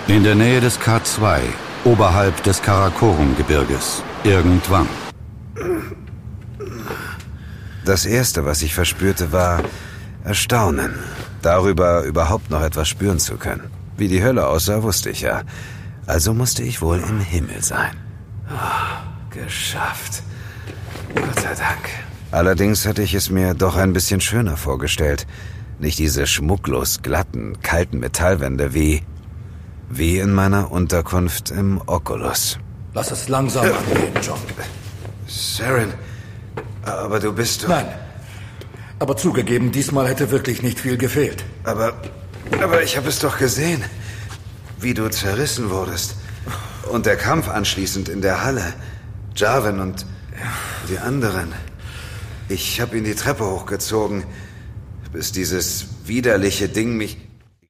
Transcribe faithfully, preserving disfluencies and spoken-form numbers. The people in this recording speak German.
In der Nähe des K zwei, oberhalb des Karakorum-Gebirges. Irgendwann. Das Erste, was ich verspürte, war Erstaunen. Darüber, überhaupt noch etwas spüren zu können. Wie die Hölle aussah, wusste ich ja. Also musste ich wohl im Himmel sein. Oh, geschafft. Gott sei Dank. Allerdings hatte ich es mir doch ein bisschen schöner vorgestellt. Nicht diese schmucklos glatten, kalten Metallwände wie... wie in meiner Unterkunft im Oculus. Lass es langsam äh, angehen, John. Saren, aber du bist doch... Nein. Aber zugegeben, diesmal hätte wirklich nicht viel gefehlt. Aber... aber ich habe es doch gesehen. Wie du zerrissen wurdest. Und der Kampf anschließend in der Halle. Jarvan und die anderen. Ich habe ihn die Treppe hochgezogen, bis dieses widerliche Ding mich...